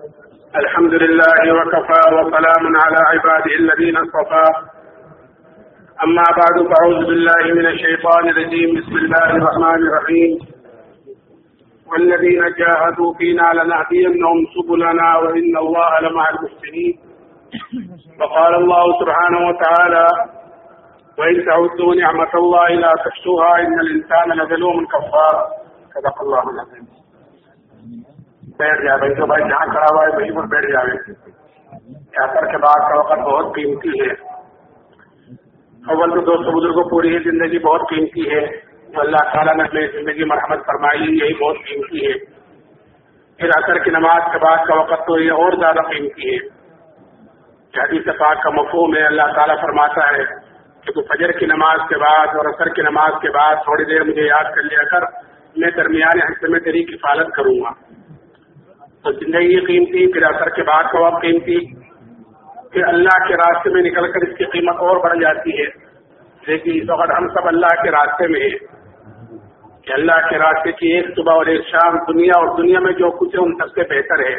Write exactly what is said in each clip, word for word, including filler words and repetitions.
الحمد لله وكفى وسلام على عباده الذين اصطفى أما بعد فأعوذ بالله من الشيطان الرجيم بسم الله الرحمن الرحيم والذين جاهدوا فينا لنهدينهم سبلنا وإن الله لمع المحسنين وقال الله سبحانه وتعالى وإن تعدوا نعمة الله لا تحصوها إن الإنسان لظلوم كفار صدق الله العظيم. بیٹھ جائے بھائی، تو بھائی جہاں کھڑا ہوا ہے وہیں پر بیٹھ جائے. اثر کے بعد کا وقت بہت قیمتی ہے. اول تو دوستوں بزرگوں پوری ہی زندگی بہت قیمتی ہے. جو اللہ تعالیٰ نے اپنی زندگی مرحمت فرمائی یہی بہت قیمتی ہے. پھر اثر کی نماز کے بعد کا وقت تو یہ اور زیادہ قیمتی ہے. حدیث پاک کا مفہوم ہے، اللہ تعالیٰ فرماتا ہے کہ تو فجر کی نماز کے بعد اور عصر کی نماز کے بعد تھوڑی دیر مجھے یاد کر لیا کر، میں درمیان حصے میں تیری کفالت کروں گا. تو زندگی قیمتی، پھر اثر کے بعد کا وقت قیمتی، پھر اللہ کے راستے میں نکل کر اس کی قیمت اور بڑھ جاتی ہے. لیکن اس وقت ہم سب اللہ کے راستے میں ہیں کہ اللہ کے راستے کی ایک صبح اور ایک شام دنیا اور دنیا میں جو کچھ ہے ان سب سے بہتر ہے.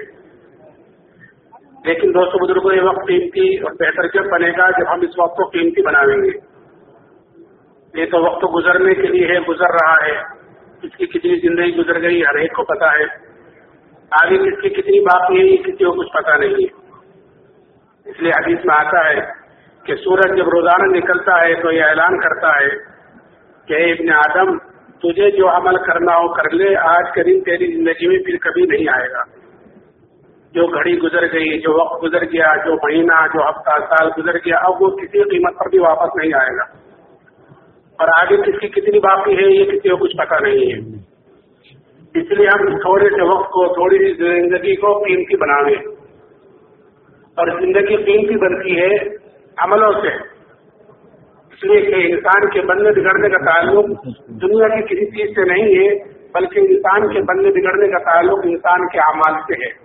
لیکن دوستوں بزرگوں یہ وقت قیمتی اور بہتر جب بنے گا جب ہم اس وقت کو قیمتی بناویں گے. یہ تو وقت گزرنے کے لیے ہے، گزر رہا ہے. اس کی کتنی زندگی گزر گئی ہر ایک کو پتا ہے. آگے کس کی کتنی باقی ہے یہ کسی کو کچھ پتا نہیں ہے. اس لیے حدیث میں آتا ہے کہ سورج جب روزانہ نکلتا ہے تو یہ اعلان کرتا ہے کہ اے ابن آدم تجھے جو عمل کرنا ہو کر لے، آج کا دن تیری زندگی میں پھر کبھی نہیں آئے گا. جو گھڑی گزر گئی، جو وقت گزر گیا، جو مہینہ، جو ہفتہ، سال گزر گیا، اب وہ کسی قیمت پر بھی واپس نہیں آئے گا. اور آگے کس کی کتنی باقی ہے یہ کسی کو کچھ پتا نہیں ہے. اس لیے ہم تھوڑے سے وقت کو، تھوڑی سی زندگی کو قیمتی بناویں. اور زندگی قیمتی بنتی ہے عملوں سے. اس لیے کہ انسان کے بننے بگڑنے کا تعلق دنیا کی کسی چیز سے نہیں ہے، بلکہ انسان کے بننے بگڑنے کا تعلق انسان کے اعمال سے ہے.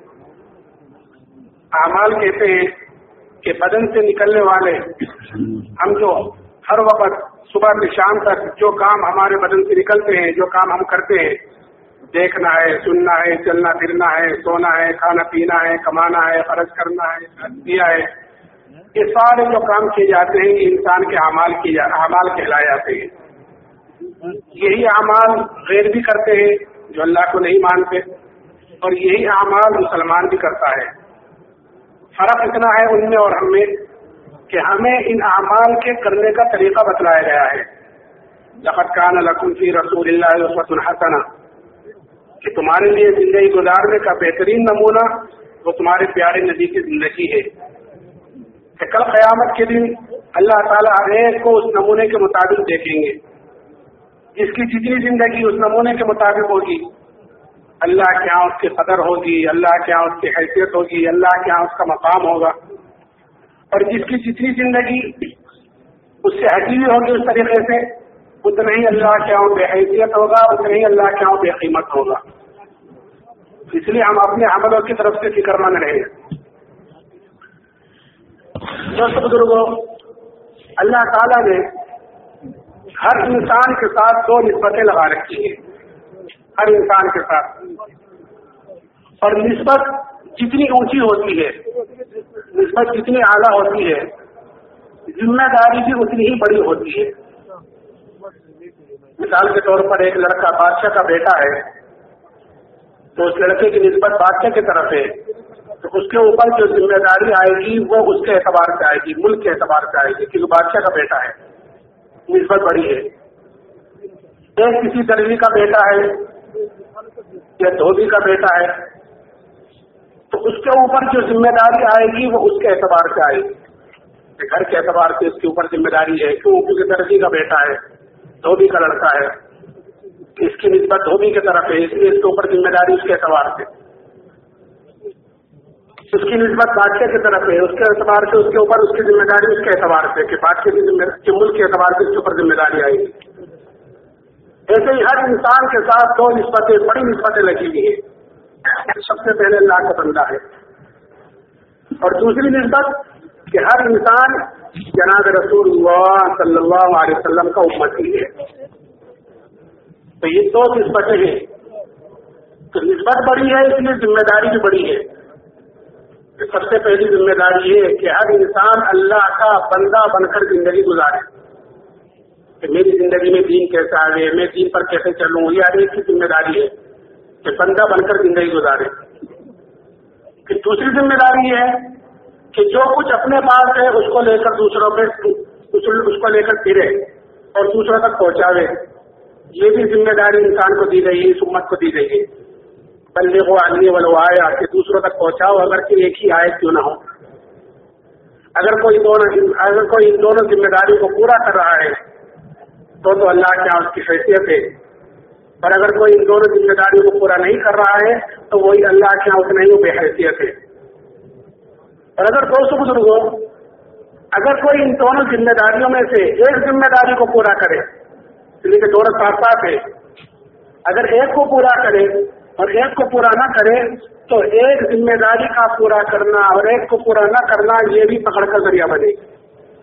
اعمال کہتے ہیں کہ بدن سے نکلنے والے ہم جو ہر وقت صبح سے شام تک جو کام ہمارے بدن سے نکلتے ہیں، جو کام ہم کرتے ہیں، دیکھنا ہے، سننا ہے، چلنا پھرنا ہے، سونا ہے، کھانا پینا ہے، کمانا ہے، خرچ کرنا ہے، دیا ہے، یہ سارے جو کام کیے جاتے ہیں یہ انسان کے اعمال کی اعمال کہلائے جاتے ہیں. یہی اعمال غیر بھی کرتے ہیں جو اللہ کو نہیں مانتے، اور یہی اعمال مسلمان بھی کرتا ہے. فرق اتنا ہے ان میں اور ہم میں کہ ہمیں ان اعمال کے کرنے کا طریقہ بتلایا گیا ہے. لقد کان لکم فی رسول اللہ اسوۃ حسنہ، کہ تمہارے لیے زندگی گزارنے کا بہترین نمونہ وہ تمہارے پیارے نبی کی زندگی ہے. کہ کل قیامت کے دن اللہ تعالیٰ ہر ایک کو اس نمونے کے مطابق دیکھیں گے. جس کی جتنی زندگی اس نمونے کے مطابق ہوگی، اللہ کے یہاں اس کی قدر ہوگی، اللہ کے یہاں اس کی حیثیت ہوگی، اللہ کے یہاں اس کا مقام ہوگا. اور جس کی جتنی زندگی اس سے ہٹی ہوئی ہوگی اس طریقے سے، اتنا ہی اللہ کے یہاں بے حیثیت ہوگا، اتنا ہی اللہ کے یہاں بے قیمت ہوگا. اس لیے ہم اپنے عملوں کی طرف سے فکر مند رہیں. دوستو بزرگوں، اللہ تعالیٰ نے ہر انسان کے ساتھ دو نسبتیں لگا رکھی ہیں. ہر انسان کے ساتھ، اور نسبت جتنی اونچی ہوتی ہے، نسبت جتنی اعلیٰ ہوتی ہے، ذمہ داری بھی اتنی ہی بڑی ہوتی ہے. مثال کے طور پر ایک لڑکا بادشاہ کا بیٹا ہے تو اس لڑکے کی نسبت بادشاہ کی طرف ہے، تو اس کے اوپر جو ذمہ داری آئے گی وہ اس کے اعتبار سے آئے گی، ملک کے اعتبار سے آئے گی، کیونکہ بادشاہ کا بیٹا ہے، نسبت بڑی ہے. ایک کسی درزی کا بیٹا ہے یا دھوبی کا بیٹا ہے تو اس کے اوپر جو ذمہ داری آئے گی وہ اس کے اعتبار سے آئے گی. گھر کے اعتبار سے اس کے اوپر ذمہ داری ہے، کیوں؟ کیونکہ درزی کا بیٹا ہے، دھوبی کا لڑکا ہے، اس کی نسبت دھوبی کی طرف ہے، اس لیے اس کے اوپر ذمہ داری اس کے اعتبار سے. اس کی نسبت بادشاہ کی طرف ہے، اس کے اعتبار سے اس کے اوپر اس کی ذمہ داری اس کے اعتبار سے کہ بادشاہ کی ذمہ داری ملک کے اعتبار سے اس کے اوپر ذمہ داری آئے گی. ایسے ہی ہر انسان کے ساتھ دو نسبتیں، بڑی نسبتیں لگی ہوئی ہیں. سب سے پہلے اللہ کا بندہ ہے، اور دوسری نسبت کہ ہر انسان جناب رسول اللہ صلی اللہ علیہ وسلم کا امتی ہے. تو یہ دو نسبتیں ہیں. تو نسبت بڑی ہے اس لیے ذمہ داری بھی بڑی ہے. سب سے پہلی ذمہ داری یہ ہے کہ ہر انسان اللہ کا بندہ بن کر زندگی گزارے کہ میری زندگی میں دین کیسا آئے، میں دین پر کیسے چلوں، یہ ہر ایک کی ذمہ داری ہے کہ بندہ بن کر زندگی گزارے۔ پھر دوسری ذمہ داری یہ ہے کہ جو کچھ اپنے پاس ہے اس کو لے کر دوسروں پہ اس کو لے کر پھرے اور دوسروں تک پہنچاوے۔ یہ بھی ذمہ داری انسان کو دی گئی ہے، اس امت کو دی گئی ہے۔ بلغوا عنی ولو آیا کہ دوسروں تک پہنچاؤ اگر کہ ایک ہی آیت کیوں نہ ہو۔ اگر کوئی دونوں اگر کوئی ان دونوں ذمہ داریوں کو پورا کر رہا ہے تو تو اللہ کے یہاں اس کی حیثیت ہے، اور اگر کوئی ان دونوں ذمہ داریوں کو پورا نہیں کر رہا ہے تو وہی اللہ کے یہاں اتنا ہی وہ بے حیثیت ہے۔ اور اگر دوستوں بزرگوں، اگر کوئی ان دونوں ذمہ داریوں میں سے ایک ذمہ داری کو پورا کرے، اس لیے کہ دونوں ساتھ ساتھ ہے، اگر ایک کو پورا کرے اور ایک کو پورا نہ کرے تو ایک ذمہ داری کا پورا کرنا اور ایک کو پورا نہ کرنا یہ بھی پکڑ کا ذریعہ بنے گی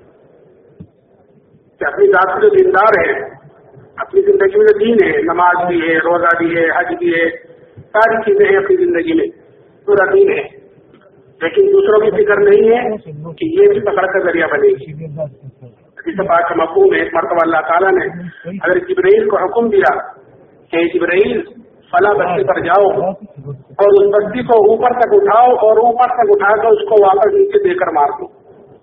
کہ اپنی ذات سے جو دیندار ہے، اپنی زندگی میں دین ہے، نماز بھی ہے، روزہ بھی ہے، حج بھی ہے، ساری چیزیں ہیں اپنی زندگی میں، پورا دین ہے، لیکن دوسروں کی فکر نہیں ہے کہ یہ بھی پکڑ کا ذریعہ بنے گی۔ اس بات کا مفہوم ہے، ایک مرتبہ اللہ تعالیٰ نے اگر جبرائیل کو حکم دیا کہ جبرائیل فلاں بستی پر جاؤ اور اس بستی کو اوپر تک اٹھاؤ اور اوپر تک اٹھا کر اس کو واپس نیچے دے کر مار دو۔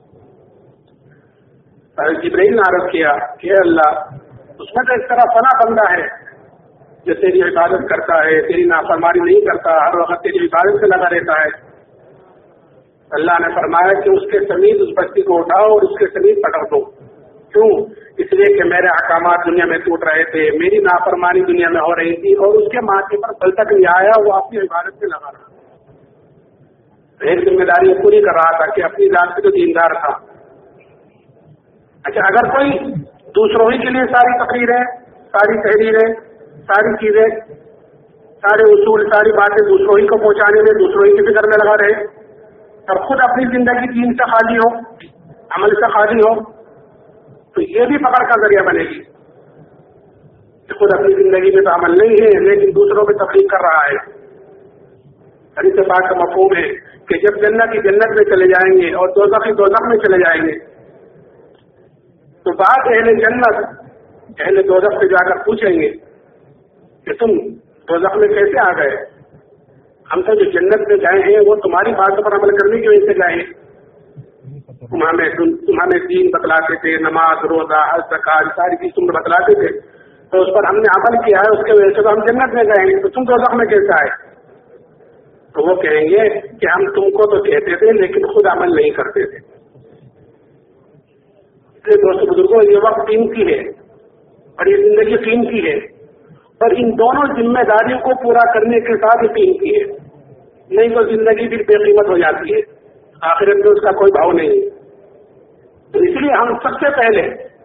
جبرائیل نے عرض کیا کہ اللہ، اس میں تو اس طرح فلاں بندہ ہے جو تیری عبادت کرتا ہے، تیری نافرمانی نہیں کرتا، ہر وقت تیری عبادت سے لگا رہتا ہے۔ اللہ نے فرمایا کہ اس کے سمیت اس بستی کو اٹھاؤ اور اس کے سمیت پکڑ دو۔ کیوں؟ اس لیے کہ میرے احکامات دنیا میں ٹوٹ رہے تھے، میری نافرمانی دنیا میں ہو رہی تھی اور اس کے ماتھے پر پل تک نہیں آیا، وہ اپنی عبادت سے لگا رہا۔ ایک ذمہ داری پوری کر رہا تھا کہ اپنی ذات سے جو دیندار تھا۔ اچھا، اگر کوئی دوسروں ہی کے لیے ساری تقریریں، ساری تحریریں، ساری چیزیں، سارے اصول، ساری باتیں دوسروں ہی کو پہنچانے میں، دوسروں ہی کی فکر میں لگا رہے اور خود اپنی زندگی دین سے خالی ہو، عمل سے خالی ہو، تو یہ بھی پکڑ کا ذریعہ بنے گی کہ خود اپنی زندگی میں تو عمل نہیں ہے لیکن دوسروں پہ تبلیغ کر رہا ہے۔ حدیث پاک کا مفہوم ہے کہ جب جنت کی جنت میں چلے جائیں گے اور دوزخ کی دوزخ میں چلے جائیں گے تو بعد اہل جنت اہل دوزخ سے جا کر پوچھیں گے کہ تم دوزخ میں کیسے آ گئے؟ ہم تو جو جنت میں گئے ہیں وہ تمہاری باتوں پر عمل کرنے کی وجہ سے گئے ہیں، تم ہمیں تم ہمیں دین بتلاتے تھے، نماز، روزہ، حج، زکات، ساری چیز تم بتلاتے تھے، تو اس پر ہم نے عمل کیا ہے، اس کی وجہ سے تو ہم جنت میں گئے ہیں، تو تم دوزخ میں کیسے آئے؟ تو وہ کہیں گے کہ ہم تم کو تو کہتے تھے لیکن خود عمل نہیں کرتے تھے۔ اس لیے دوستوں بزرگوں، یہ وقت قیمتی ہے اور یہ زندگی قیمتی ہے، اور ان دونوں ذمہ داریوں کو پورا کرنے کے ساتھ یہ قیمتی ہے، نہیں تو زندگی بھی بے قیمت ہو جاتی ہے، آخرت میں اس کا کوئی بھاؤ نہیں۔ تو اس لیے ہم سب سے پہلے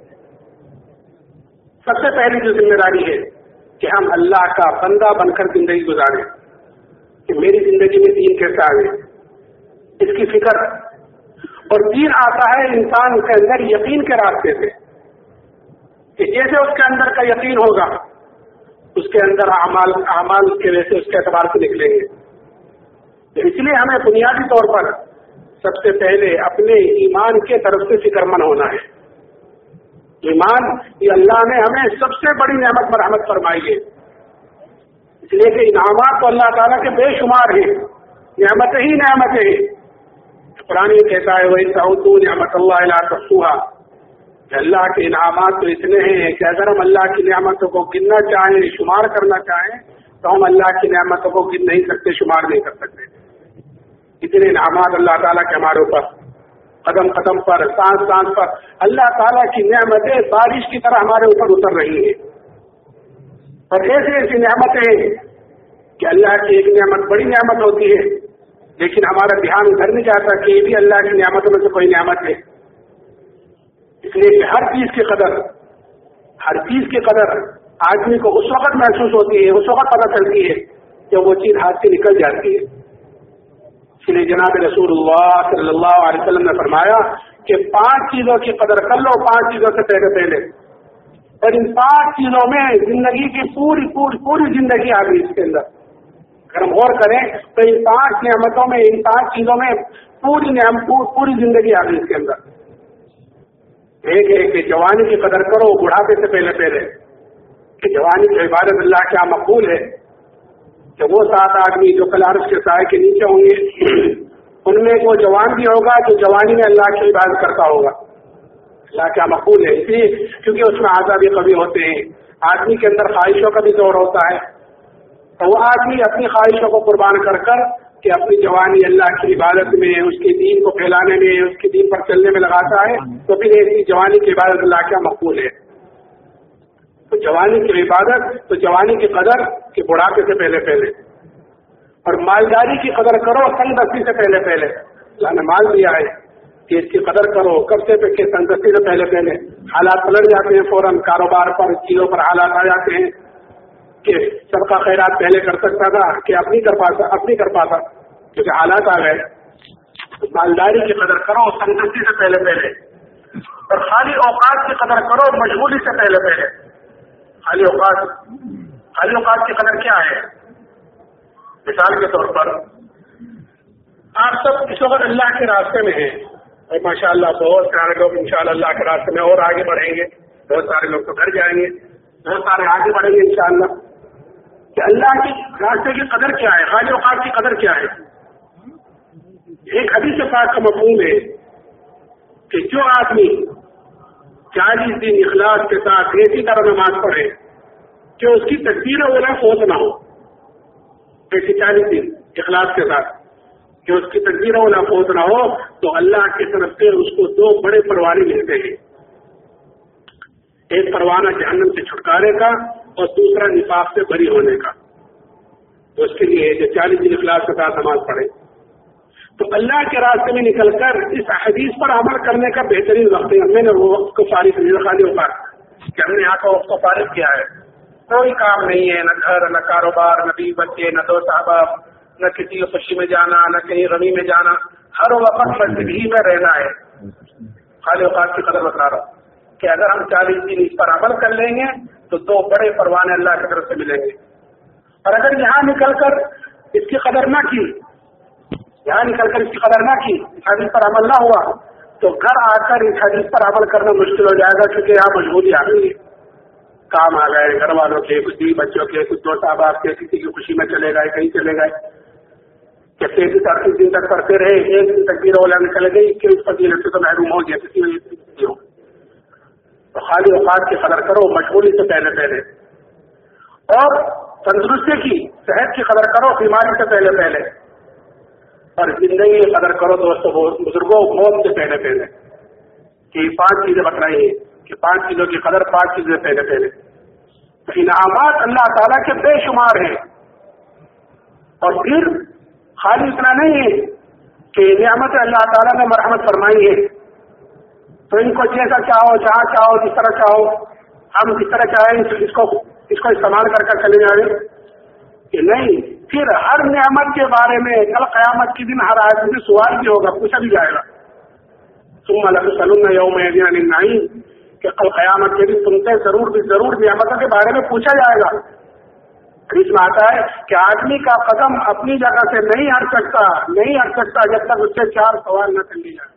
سب سے پہلی جو ذمہ داری ہے کہ ہم اللہ کا بندہ بن کر زندگی گزاریں کہ میری زندگی میں دین کیسا آئے، اس کی فکر۔ اور دین آتا ہے انسان کے اندر یقین کے راستے سے کہ جیسے اس کے اندر کا یقین ہوگا اس کے اندر اعمال اعمال کے وجہ سے اس کے اعتبار سے نکلیں گے۔ اس لیے ہمیں بنیادی طور پر سب سے پہلے اپنے ایمان کے طرف سے فکر مند ہونا ہے۔ ایمان یہ اللہ نے ہمیں سب سے بڑی نعمت مرحمت فرمائی ہے، اس لیے کہ انعامات تو اللہ تعالیٰ کے بے شمار ہیں، نعمتیں ہی نعمتیں ہیں۔ قرآن یہ کہتا ہے وَإِن تَعُدُّوا نِعْمَتَ اللَّهِ لَا تُحْصُوهَا، کہ اللہ کے انعامات تو اتنے ہیں کہ اگر ہم اللہ کی نعمتوں کو گننا چاہیں، شمار کرنا چاہیں تو ہم اللہ کی نعمتوں کو گن نہیں سکتے، شمار نہیں کر سکتے۔ اتنے انعامات اللہ تعالیٰ کے ہمارے اوپر، قدم قدم پر، سانس سانس پر اللہ تعالیٰ کی نعمتیں بارش کی طرح ہمارے اوپر اتر رہی ہیں، اور ایسی ایسی نعمتیں ہیں کہ اللہ کی ایک نعمت بڑی نعمت ہوتی ہے لیکن ہمارا دھیان ادھر نہیں جاتا کہ یہ بھی اللہ کی نعمتوں میں سے کوئی نعمت ہے۔ اس لیے کہ ہر چیز کی قدر ہر چیز کی قدر آدمی کو اس وقت محسوس ہوتی ہے، اس وقت پتہ چلتی ہے جب وہ چیز ہاتھ سے نکل جاتی ہے۔ اس لیے جناب رسول اللہ صلی اللہ علیہ وسلم نے فرمایا کہ پانچ چیزوں کی قدر کر لو پانچ چیزوں سے پہلے پہلے، اور ان پانچ چیزوں میں زندگی کی پوری پوری پوری زندگی آ گئی اس کے اندر۔ اگر ہم غور کریں تو ان پانچ نعمتوں میں، ان پانچ چیزوں میں پوری نعمت پوری زندگی آ گئی اس کے اندر. ایک ہے کہ جوانی کی قدر کرو بڑھاپے سے پہلے پہلے، کہ جوانی کی عبادت اللہ کیا مقبول ہے. کہ وہ سات آدمی جو کل عرش کے سائے کے نیچے ہوں گے ان میں وہ جوان بھی ہوگا جو جوانی میں اللہ کی عبادت کرتا ہوگا. اللہ کیا مقبول ہے، اس لیے کیونکہ اس میں آزادی کبھی ہوتے ہیں، آدمی کے اندر خواہشوں کا بھی زور ہوتا ہے، تو وہ آدمی اپنی خواہشوں کو قربان کر کر کہ اپنی جوانی اللہ کی عبادت میں، اس کے دین کو پھیلانے میں، اس کے دین پر چلنے میں لگاتا ہے، تو پھر ایسی جوانی کی عبادت اللہ کیا مقبول ہے. تو جوانی کی عبادت، تو جوانی کی قدر کہ بڑھاپے سے پہلے پہلے، اور مالداری کی قدر کرو تنگ دستی سے پہلے پہلے. اللہ نے مال دیا ہے کہ اس کی قدر کرو کب سے کہ تنگ دستی سے پہلے پہلے. حالات پلٹ جاتے ہیں فوراً، کاروبار پر چیزوں پر حالات آ جاتے ہیں کہ سب کا خیرات پہلے کر سکتا تھا کہ اب نہیں کر پاتا اب نہیں کر پاتا کیونکہ حالات آ گئے. مالداری کی قدر کرو تنگ دستی سے پہلے پہلے، اور خالی اوقات کی قدر کرو مشغولی سے پہلے پہلے. خالی اوقات خالی اوقات کی قدر کیا ہے؟ مثال کے طور پر آپ سب اس وقت اللہ کے راستے میں ہیں، اور ماشاء اللہ بہت سارے لوگ انشاءاللہ اللہ کے راستے میں اور آگے بڑھیں گے، بہت سارے لوگ تو گھر جائیں گے، بہت سارے آگے بڑھیں گے انشاءاللہ. کہ اللہ کی راستے کی قدر کیا ہے، خالی اوقات کی قدر کیا ہے. ایک حدیث پاک کا مفہوم ہے کہ جو آدمی چالیس دن اخلاص کے ساتھ ایسی طرح نماز پڑھے کہ اس کی تکبیر اولا فوت نہ ہو، ایسی چالیس دن اخلاص کے ساتھ کہ اس کی تکبیر اولا فوت نہ ہو، تو اللہ کی طرف سے اس کو دو بڑے پروانے ملتے ہیں. ایک پروانہ جہنم سے چھٹکارے کا اور دوسرا نفاق سے بری ہونے کا. تو اس کے لیے جو چالیس دن اخلاص کے ساتھ نماز پڑھے، تو اللہ کے راستے میں نکل کر اس حدیث پر عمل کرنے کا بہترین وقت ہے. میں نے وہ وقت کو فارغ نہیں خالی اوقات کہ ہم نے یہاں کا وقت کو فارغ کیا ہے، کوئی کام نہیں ہے، نہ گھر نہ کاروبار نہ بیوی بچے نہ دوست احباب، نہ کسی خوشی میں جانا نہ کہیں غمی میں جانا، ہر وقت مسجد ہی میں رہنا ہے. خالی اوقات کی قدر بتا رہا ہوں کہ اگر ہم چالیس دن اس پر عمل کر لیں گے تو دو بڑے پروانے اللہ کی طرف سے ملیں گے. اور اگر یہاں نکل کر اس کی قدر نہ کی یہاں نکل کر اس کی قدر نہ کی اس حدیث پر عمل نہ ہوا، تو گھر آ کر اس حدیث پر عمل کرنا مشکل ہو جائے گا، کیونکہ یہاں مجبوری آ گئی، کام آ گئے، گھر والوں کے، کچھ بیوی بچوں کے، کچھ دوست احباب کے، کسی کی خوشی میں چلے گئے، کہیں چلے گئے، کہ تینتیس اڑتیس دن تک کرتے رہے، ایک دن تکبیر اولا نکل گئی کہ اس فضیلت سے تو محروم ہو گیا کسی وجہ سے ہو. تو خالی اوقات کی قدر کرو مشغولی سے پہلے پہلے، اور تندرستی کی، صحت کی قدر کرو بیماری سے پہلے پہلے، اور زندگی کی قدر کرو دوستوں بزرگوں موت سے پہلے پہلے. کہ پانچ چیزیں بتلائی ہیں کہ پانچ چیزوں کی قدر پانچ چیزیں پہلے پہلے. تو انعامات اللہ تعالیٰ کے بے شمار ہیں، اور پھر خالی اتنا نہیں ہے کہ نعمت اللہ تعالیٰ نے مرحمت فرمائی ہے تو ان کو جیسا چاہو جہاں چاہو جس طرح چاہو ہم جس طرح چاہیں اس کو اس کو استعمال کر کر چلے جائیں کہ نہیں. پھر ہر نعمت کے بارے میں کل قیامت کے دن ہر آدمی سے سوال بھی ہوگا، پوچھا بھی جائے گا. ثم لتسألن یومئذ عن النعیم، کہ کل قیامت کے دن تم سے ضرور بھی ضرور نعمتوں کے بارے میں پوچھا جائے گا. حدیث میں آتا ہے کہ آدمی کا قدم اپنی جگہ سے نہیں ہٹ سکتا نہیں ہٹ سکتا جب تک اس سے چار سوال نہ کر لی جائے.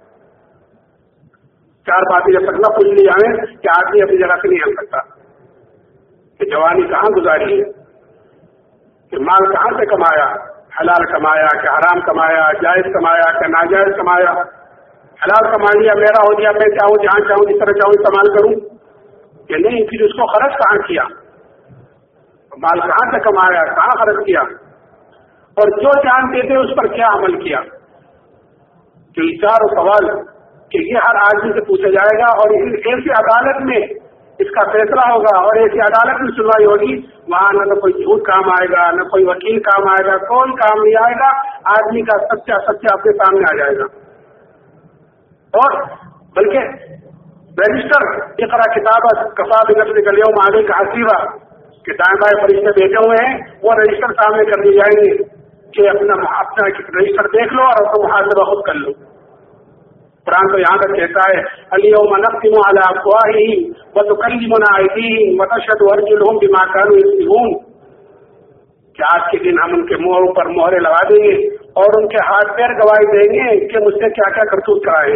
چار باتیں جب تک نہ پوچھ لی جائیں کہ آدمی اپنی جگہ سے نہیں ہٹ سکتا. کہ جوانی کہاں گزاری ہے، کہ مال کہاں سے کمایا، حلال کمایا کہ حرام کمایا، جائز کمایا کہ ناجائز کمایا. حلال کما لیا میرا ہو گیا، میں چاہوں جہاں چاہوں جس طرح چاہوں استعمال کروں کہ نہیں. پھر اس کو خرچ کہاں کیا، مال کہاں سے کمایا، کہاں خرچ کیا، اور جو جانتے تھے اس پر کیا عمل کیا. کہ چار سوال کہ یہ ہر آدمی سے پوچھا جائے گا، اور ایسی عدالت میں اس کا فیصلہ ہوگا، اور ایسی عدالت میں سنوائی ہوگی وہاں نہ کوئی جھوٹ کام آئے گا، نہ کوئی وکیل کام آئے گا، کوئی کام نہیں آئے گا. آدمی کا سچا سچا اپنے سامنے آ جائے گا. اور بلکہ رجسٹر اقرا کتابت کفا بنفسک الیوم علیک حسیبا کہ دائیں بائیں فرشتے بیٹھے ہوئے ہیں، وہ رجسٹر سامنے کر دی جائیں گے کہ اپنا اپنا رجسٹر دیکھ لو اور اپنا محاسبہ خود کر لو. قرآن تو یہاں تک کہتا ہے الیوم نختم علی افواہہم وتکلمنا ایدیہم وتشہد ارجلہم بما کانوا یکسبون، کہ کہ آج کے دن ہم ان کے منہوں پر مہرے لگا دیں گے اور ان کے ہاتھ پیر گواہی دیں گے کہ مجھ سے کیا کیا کرتوت کرائے.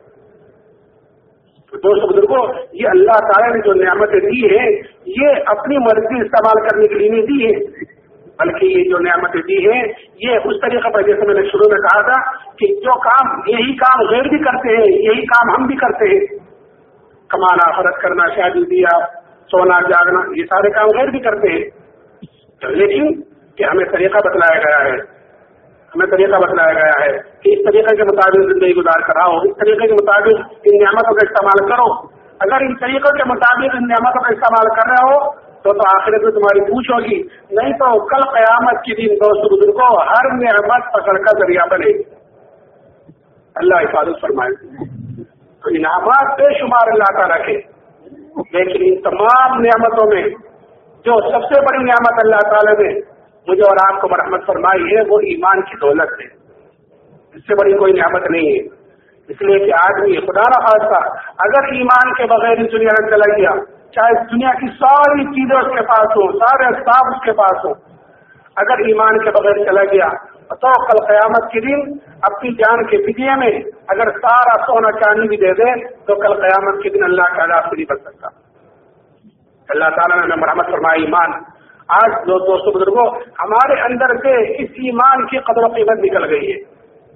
دوستوں بزرگوں، یہ اللہ تعالیٰ نے جو نعمتیں دی ہیں یہ اپنی مرضی استعمال کرنے کے لیے نہیں دی ہے، بلکہ یہ جو نعمتیں دی ہیں یہ اس طریقے پر، جیسے میں نے شروع میں کہا تھا کہ جو کام یہی کام غیر بھی کرتے ہیں یہی کام ہم بھی کرتے ہیں. کمانا، فرض کرنا، شادی بیاہ، سونا جاگنا، یہ سارے کام غیر بھی کرتے ہیں، لیکن کہ ہمیں طریقہ بتلایا گیا ہے ہمیں طریقہ بتلایا گیا ہے کہ اس طریقے کے مطابق زندگی گزار کر آؤ، اس طریقے کے مطابق ان نعمتوں کا استعمال کرو. اگر ان طریقوں کے مطابق ان نعمتوں کا استعمال کر رہے ہو تو تو آخرت میں تمہاری پوچھ ہوگی، نہیں تو کل قیامت کے دن دوست بزرگوں ہر نعمت پکڑ کا ذریعہ بنے. اللہ حفاظت فرمائے. تو انعامات بے شمار اللہ تعالیٰ کے، لیکن ان تمام نعمتوں میں جو سب سے بڑی نعمت اللہ تعالیٰ نے مجھے اور آپ کو مرحمت فرمائی ہے وہ ایمان کی دولت ہے. اس سے بڑی کوئی نعمت نہیں ہے. اس لیے کہ آدمی خدا نہ خواستہ اگر ایمان کے بغیر اس دنیا میں چلا گیا، چاہے دنیا کی ساری چیزیں اس کے پاس ہوں، سارے اسباب اس کے پاس ہوں، اگر ایمان کے بغیر چلا گیا تو کل قیامت کے دن اپنی جان کے فدیے میں اگر سارا سونا چاندی بھی دے دے تو کل قیامت کے دن اللہ کا عذاب سے نہیں بچ سکتا. اللہ تعالیٰ نے ہمیں مرحمت فرمائی. ایمان آج دو دوستوں بزرگوں ہمارے اندر سے اس ایمان کی قدر و قیمت نکل گئی ہے.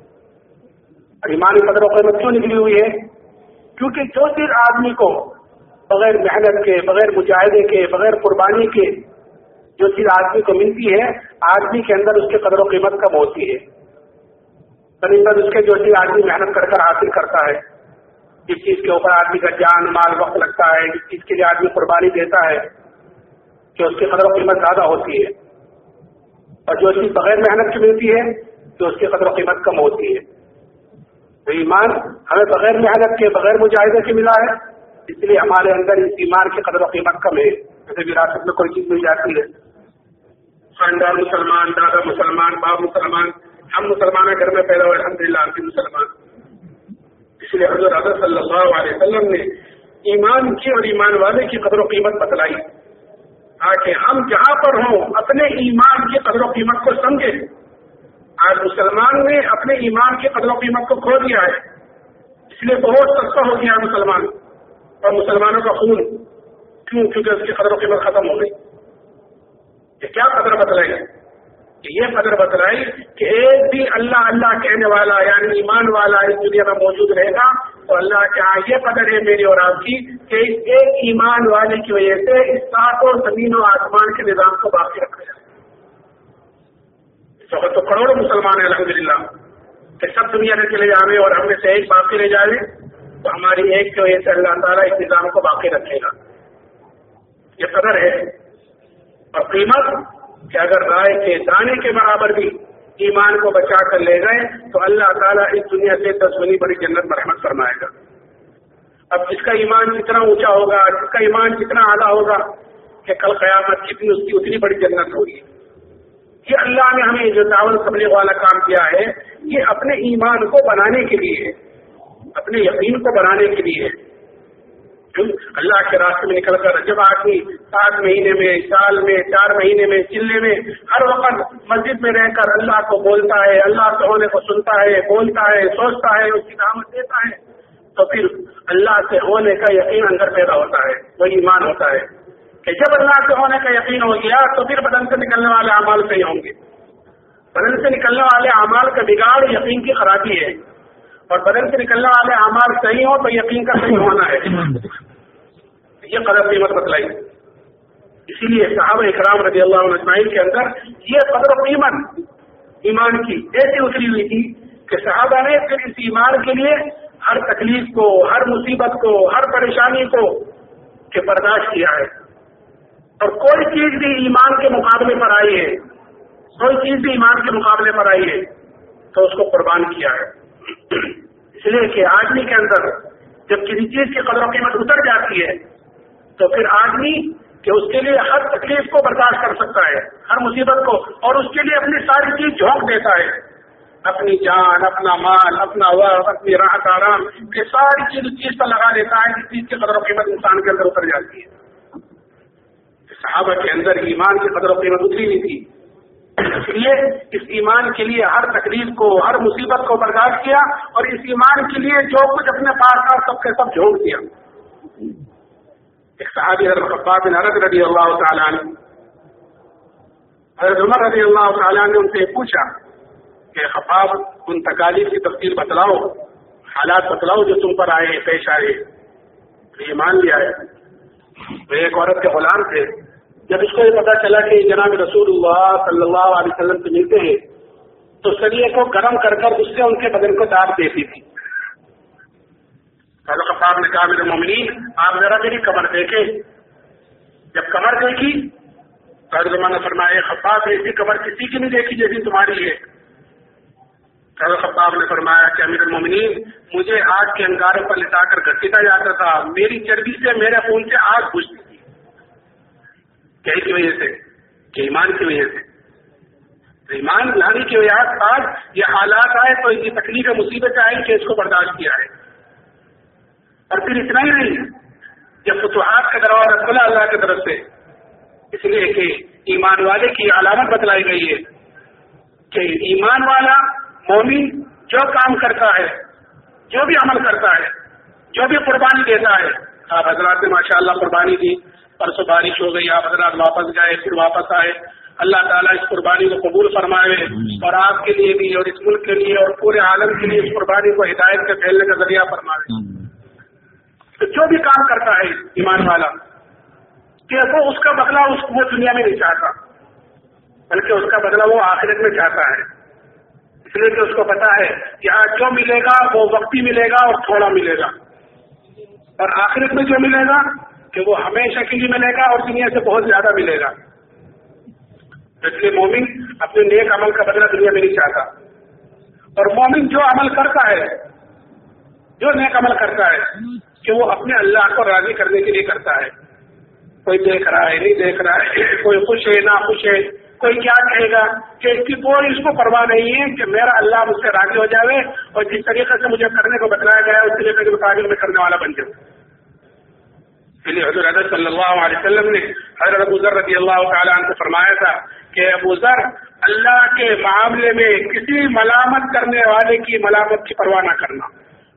ایمان کی قدر و قیمت کیوں نکلی ہوئی ہے؟ کیونکہ جو چیز آدمی کو بغیر محنت کے، بغیر مجاہدے کے، بغیر قربانی کے جو چیز آدمی کو ملتی ہے، آدمی کے اندر اس کی قدر و قیمت کم ہوتی ہے. بنسبت اس کے جو چیز آدمی محنت کر کر حاصل کرتا ہے، جس چیز کے اوپر آدمی کا جان مال وقت لگتا ہے، جس چیز کے لیے آدمی قربانی دیتا ہے، کہ اس کی قدر و قیمت زیادہ ہوتی ہے. اور جو چیز بغیر محنت کی ملتی ہے تو اس کی قدر و قیمت کم ہوتی ہے. تو ایمان ہمیں بغیر محنت کے، بغیر مجاہدے کے ملا ہے، اس لیے ہمارے اندر اس ایمان کی قدر و قیمت کم ہے. جیسے وراثت میں کوئی چیز مل جاتی ہے، خاندان مسلمان، دادا مسلمان، باپ مسلمان، ہم مسلمان گھر میں پیدا ہوئے الحمدللہ ہم بھی مسلمان. اس لیے حضرت حضرت صلی اللہ علیہ وسلم نے ایمان کی اور ایمان والے کی قدر و قیمت بتلائی تاکہ ہم جہاں پر ہوں اپنے ایمان کی قدر و قیمت کو سمجھیں. آج مسلمان نے اپنے ایمان کی قدر و قیمت کو کھو دیا ہے، اس لیے بہت سستا ہو گیا مسلمان اور مسلمانوں کا خون. کیوں؟ کیونکہ اس کی قدر و قیمت ختم ہو گئی. یہ کیا قدر بتلائی؟ کہ یہ قدر بتلائی کہ ایک بھی اللہ اللہ کہنے والا یعنی ایمان والا اس دنیا میں موجود رہے گا تو اللہ کے ہاں یہ قدر ہے میری اور آپ کی کہ اس ایک ایمان والے کی وجہ سے اس ساتوں زمین و آسمان کے نظام کو باقی رکھا جائے. اس وقت تو کروڑوں مسلمان ہیں الحمدللہ کہ سب دنیا میں چلے جانے اور ہم میں سے ایک باقی رہ جائے تو ہماری ایک کی وجہ سے اللہ تعالیٰ اس نظام کو باقی رکھے گا. یہ قدر ہے اور قیمت کہ اگر رائے کے دانے کے برابر بھی ایمان کو بچا کر لے گئے تو اللہ تعالیٰ اس دنیا سے دس گنی بڑی جنت مرحمت فرمائے گا. اب جس کا ایمان جتنا اونچا ہوگا، جس کا ایمان جتنا اعلیٰ ہوگا کہ کل قیامت کتنی اس کی اتنی بڑی جنت ہوگی. یہ اللہ نے ہمیں جو دعوت تبلیغ والا کام کیا ہے یہ اپنے ایمان کو بنانے کے لیے، اپنے یقین کو بنانے کے لیے. اللہ کے راستے میں نکل کر جب آدمی سات مہینے میں، سال میں، چار مہینے میں، چلے میں ہر وقت مسجد میں رہ کر اللہ کو بولتا ہے، اللہ کے ہونے کو سنتا ہے، بولتا ہے، سوچتا ہے، اس کی دعوت دیتا ہے تو پھر اللہ سے ہونے کا یقین اندر پیدا ہوتا ہے. وہ ایمان ہوتا ہے کہ جب اللہ سے ہونے کا یقین ہو گیا تو پھر بدن سے نکلنے والے اعمال صحیح ہوں گے. بدن سے نکلنے والے اعمال کا بگاڑ یقین کی خرابی ہے اور بدن سے نکلنے والے اعمال صحیح ہو تو یقین کا صحیح ہونا ہے. یہ قدر قیمت بتلائی. اسی لیے صحابہ اکرام رضی اللہ عنہ اجمعین کے اندر یہ قدر و قیمت ایمان کی ایسی اتری ہوئی تھی کہ صحابہ نے پھر اس ایمان کے لیے ہر تکلیف کو، ہر مصیبت کو، ہر پریشانی کو کہ برداشت کیا ہے. اور کوئی چیز بھی ایمان کے مقابلے پر آئی ہے، کوئی چیز بھی ایمان کے مقابلے پر آئی ہے تو اس کو قربان کیا ہے. اس لیے کہ آدمی کے اندر جب کسی چیز کی قدر و قیمت اتر جاتی ہے تو پھر آدمی کہ اس کے لیے ہر تکلیف کو برداشت کر سکتا ہے، ہر مصیبت کو، اور اس کے لیے اپنی ساری چیز جھونک دیتا ہے، اپنی جان، اپنا مال، اپنا وقت، اپنی راحت آرام، یہ ساری چیز اس چیز پر لگا دیتا ہے جس چیز کی قدر و قیمت انسان کے اندر اتر جاتی ہے. صحابہ کے اندر ایمان کی قدر و قیمت اتری نہیں تھی کے لیے اس ایمان کے لیے ہر تکلیف کو ہر مصیبت کو برداشت کیا اور اس ایمان کے لیے جو کچھ اپنے پاس تھا سب کے سب جھونک دیا. ایک صحابی حضرت خباب بن ارد رضی اللہ تعالیٰ عنہ حضرت عمر رضی اللہ تعالیٰ نے ان سے پوچھا کہ خباب ان تکالیف کی تفصیل بتلاؤ، حالات بتلاؤ جو تم پر آئے پیش آئے. یہ مان لیا ہے. وہ ایک عورت کے غلام تھے. جب اس کو یہ پتا چلا کہ جناب رسول اللہ صلی اللہ علیہ وسلم سے ملتے ہیں تو سریے کو گرم کر کر اس سے ان کے بدن کو داب دیتی تھی. حضرت خباب نے کہا میرے مومنین آپ ذرا میری کمر دیکھیں. جب کمر دیکھی تو حضرت عمر نے فرمایا خباب ایسی کمر کسی کی نہیں دیکھی جیسی تمہاری ہے. حضرت خباب نے فرمایا کہ امیر المومنین مجھے آگ کے انگاروں پر لٹا کر گھسیٹا جاتا تھا، میری چربی سے میرے خون سے آگ بجھتی تھی. کیا کی وجہ سے؟ کہ ایمان کی وجہ سے. ایمان لانے کی وجہ سے آج یہ حالات آئے تو یہ تکلیف مصیبتیں آئی کہ اس کو برداشت کیا ہے. اور پھر اتنا ہی نہیں، جب فتوحات کا دروازہ کھلا اللہ کی طرف سے، اس لیے کہ ایمان والے کی علامت بتلائی گئی ہے کہ ایمان والا مومن جو کام کرتا ہے، جو بھی عمل کرتا ہے، جو بھی قربانی دیتا ہے. آپ حضرات نے ماشاء اللہ قربانی دی، پرسوں بارش ہو گئی، آپ حضرات واپس گئے پھر واپس آئے. اللہ تعالیٰ اس قربانی کو قبول فرمائے اور آپ کے لیے بھی اور اس ملک کے لیے اور پورے عالم کے لیے اس قربانی کو ہدایت کے پھیلنے کا ذریعہ فرمائے. تو جو بھی کام کرتا ہے ایمان والا کہ وہ اس کا بدلہ اس وہ دنیا میں نہیں چاہتا، بلکہ اس کا بدلہ وہ آخرت میں چاہتا ہے. اس لیے کہ اس کو پتا ہے کہ آج جو ملے گا وہ وقتی ملے گا اور تھوڑا ملے گا، اور آخرت میں جو ملے گا کہ وہ ہمیشہ کے لیے ملے گا اور دنیا سے بہت زیادہ ملے گا. اس لیے مومن اپنے نیک عمل کا بدلہ دنیا میں نہیں چاہتا. اور مومن جو عمل کرتا ہے، جو نیک عمل کرتا ہے کہ وہ اپنے اللہ کو راضی کرنے کے لیے کرتا ہے. کوئی دیکھ رہا ہے نہیں دیکھ رہا ہے، کوئی خوش ہے نہ خوش ہے، کوئی کیا کہے گا کہ اس کی کوئی اس کو پرواہ نہیں ہے کہ میرا اللہ مجھ سے راضی ہو جائے اور جس طریقے سے مجھے کرنے کو بتلایا گیا ہے اس طریقے کے مطابق میں کرنے والا بن جاؤں. اس لیے حضور حضرت صلی اللہ علیہ وسلم نے حضرت ابو ذر رضی اللہ تعالیٰ عنہ سے فرمایا تھا کہ ابو ذر اللہ کے معاملے میں کسی ملامت کرنے والے کی ملامت کی پرواہ نہ کرنا.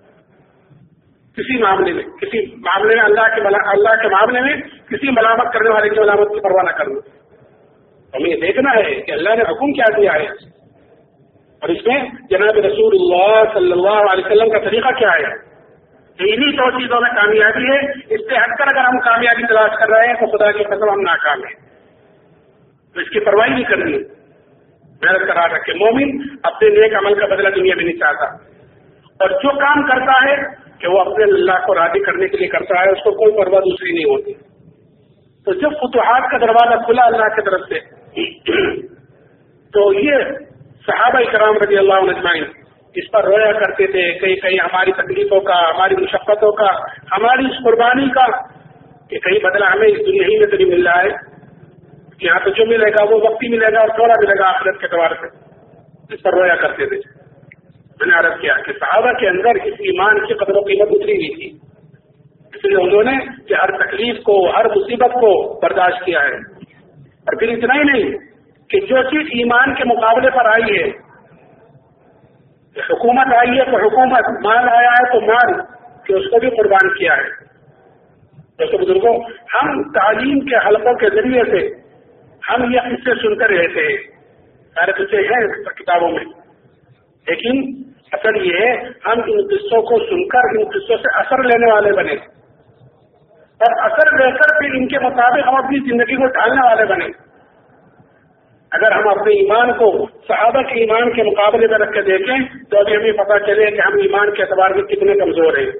کسی معاملے میں کسی معاملے میں اللہ کے اللہ کے معاملے میں کسی ملامت کرنے والے کی ملامت کی پرواہ نہ کرنا. ہمیں یہ دیکھنا ہے کہ اللہ نے حکم کیا دیا ہے اور اس میں جناب رسول اللہ صلی اللہ علیہ وسلم کا طریقہ کیا ہے. انہیں دو چیزوں میں کامیابی ہے. اس سے ہٹ کر اگر ہم کامیابی تلاش کر رہے ہیں تو خدا کی قسم ہم ناکام ہیں. تو اس کی پرواہی نہیں کرنی، محنت کرا رکھے. مومن اپنے نیک عمل کا بدلہ دنیا میں نہیں چاہتا اور جو کام کرتا ہے کہ وہ اپنے اللہ کو راضی کرنے کے لیے کرتا ہے، اس کو کوئی پرواہ دوسری نہیں ہوتی. تو جب فتوحات کا دروازہ کھلا اللہ کی طرف سے تو یہ صحابہ کرام رضی اللہ عنہ اجمعین اس پر رویا کرتے تھے. کئی کئی ہماری تکلیفوں کا، ہماری مشقتوں کا، ہماری اس قربانی کا کہ کہیں بدلہ ہمیں اس دنیا ہی میں تو نہیں مل رہا ہے. یہاں تو جو ملے گا وہ وقتی ملے گا اور تھوڑا ملے گا آخرت کے اعتبار سے. اس پر رویا کرتے تھے. میں نے عرض کیا کہ صحابہ کے اندر اس ایمان کی قدر و قیمت اتری نہیں تھی، اس لیے انہوں نے کہ ہر تکلیف کو ہر مصیبت کو برداشت کیا ہے. اور پھر اتنا ہی نہیں کہ جو چیز ایمان کے مقابلے پر آئی ہے، حکومت آئی ہے تو حکومت، مال آیا ہے تو مال، کہ اس کو بھی قربان کیا ہے. دوستو بزرگوں، ہم تعلیم کے حلقوں کے ذریعے سے ہم یہ قصے سنتے رہتے ہیں، سارے قصے ہیں کتابوں میں، لیکن اصل یہ ہے ہم ان قصوں کو سن کر ان قصوں سے اثر لینے والے بنے اور اثر لے کر پھر ان کے مطابق ہم اپنی زندگی کو ڈھالنے والے بنے. اگر ہم اپنے ایمان کو صحابہ کے ایمان کے مقابلے میں رکھ کے دیکھیں تو ابھی ہمیں پتہ چلے کہ ہم ایمان کے اعتبار میں کتنے کمزور ہیں.